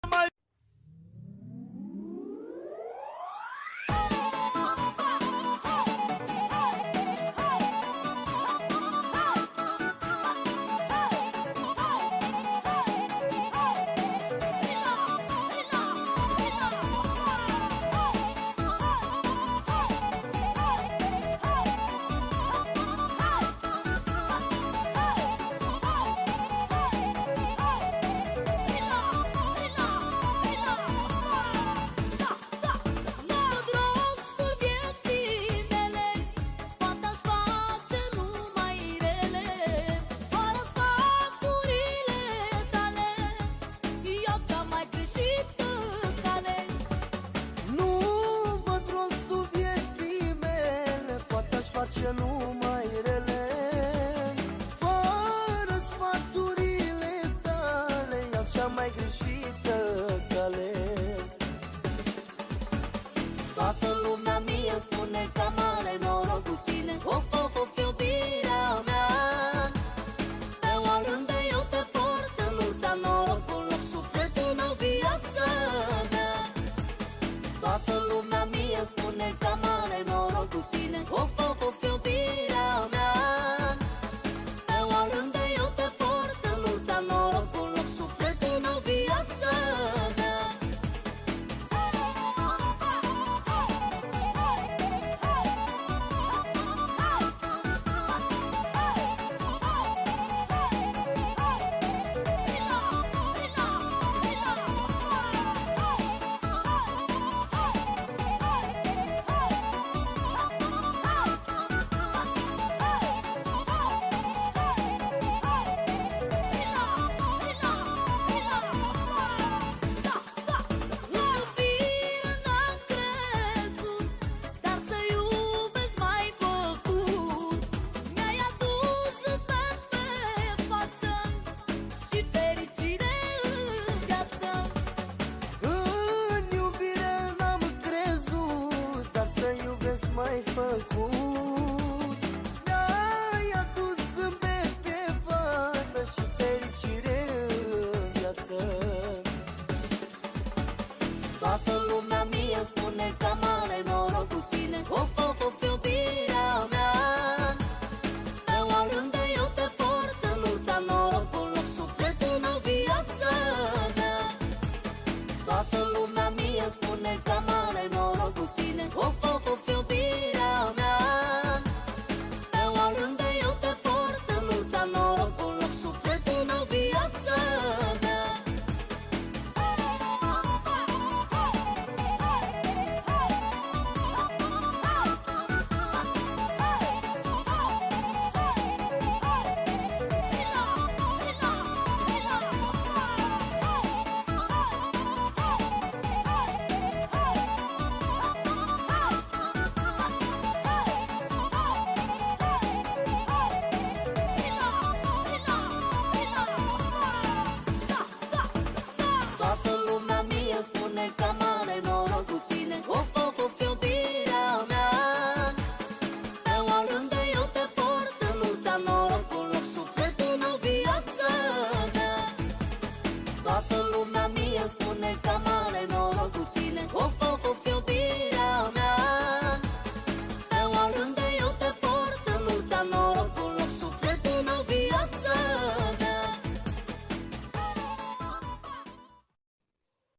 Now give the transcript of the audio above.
face numai rele. Fără sfaturile tale iau cea mai greșită cale. Toată lumea mie îmi spune că am mare noroc cu tine. Of, of, of, iubirea mea. Pe oriunde eu te port, nu-mi sta norocul loc, sufletul meu, viața mea. Toată lumea mie îmi spune că am mare noroc cu tine. Of, of, of, iubirea mea. Pe oriunde eu te port, nu-mi sta norocul loc, sufletul meu, viața mea. Mai făcut, mi-ai adus zâmbet pe față și fericire în viață. Toată lumea mie îmi spune că am mare noroc cu tine. Of, of, of, iubirea mea. Pe oriunde eu te port, nu-mi sta norocul loc, sufletul meu, viața mea. Toată lumea mie îmi spune că am